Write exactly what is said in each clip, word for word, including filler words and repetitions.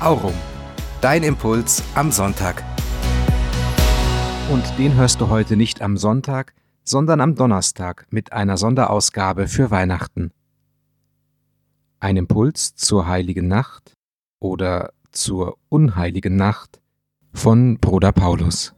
Aurum, dein Impuls am Sonntag. Und den hörst du heute nicht am Sonntag, sondern am Donnerstag mit einer Sonderausgabe für Weihnachten. Ein Impuls zur Heiligen Nacht oder zur Unheiligen Nacht von Bruder Paulus.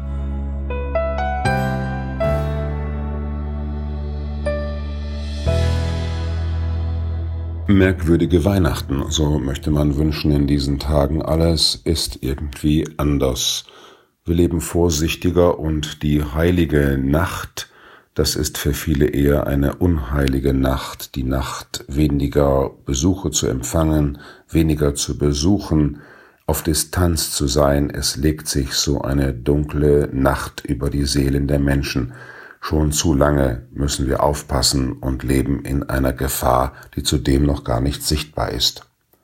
Merkwürdige Weihnachten, so möchte man wünschen in diesen Tagen. Alles ist irgendwie anders. Wir leben vorsichtiger und die heilige Nacht, das ist für viele eher eine unheilige Nacht. Die Nacht, weniger Besuche zu empfangen, weniger zu besuchen, auf Distanz zu sein. Es legt sich so eine dunkle Nacht über die Seelen der Menschen. Schon zu lange müssen wir aufpassen und leben in einer Gefahr, die zudem noch gar nicht sichtbar ist.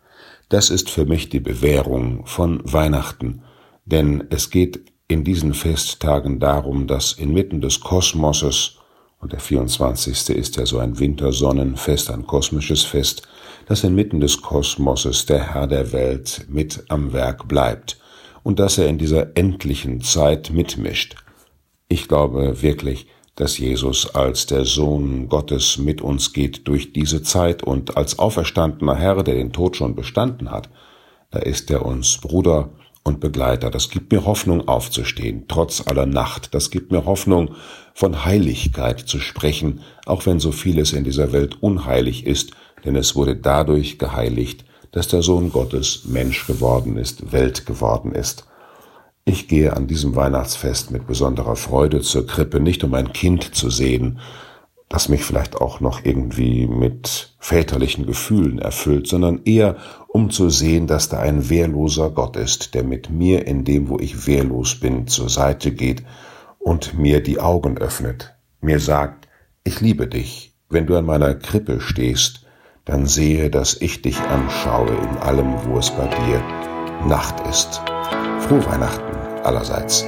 Das ist für mich die Bewährung von Weihnachten, denn es geht in diesen Festtagen darum, dass inmitten des Kosmoses, und der vierundzwanzigste ist ja so ein Wintersonnenfest, ein kosmisches Fest, dass inmitten des Kosmoses der Herr der Welt mit am Werk bleibt und dass er in dieser endlichen Zeit mitmischt. Ich glaube wirklich, dass Jesus als der Sohn Gottes mit uns geht durch diese Zeit und als auferstandener Herr, der den Tod schon bestanden hat, da ist er uns Bruder und Begleiter. Das gibt mir Hoffnung aufzustehen, trotz aller Nacht. Das gibt mir Hoffnung, von Heiligkeit zu sprechen, auch wenn so vieles in dieser Welt unheilig ist, denn es wurde dadurch geheiligt, dass der Sohn Gottes Mensch geworden ist, Welt geworden ist. Ich gehe an diesem Weihnachtsfest mit besonderer Freude zur Krippe, nicht um ein Kind zu sehen, das mich vielleicht auch noch irgendwie mit väterlichen Gefühlen erfüllt, sondern eher um zu sehen, dass da ein wehrloser Gott ist, der mit mir in dem, wo ich wehrlos bin, zur Seite geht und mir die Augen öffnet, mir sagt, ich liebe dich. Wenn du an meiner Krippe stehst, dann sehe, dass ich dich anschaue in allem, wo es bei dir Nacht ist. Frohe Weihnachten allerseits.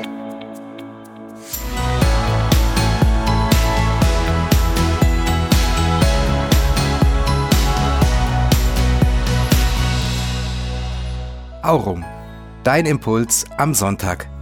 Aurum, dein Impuls am Sonntag.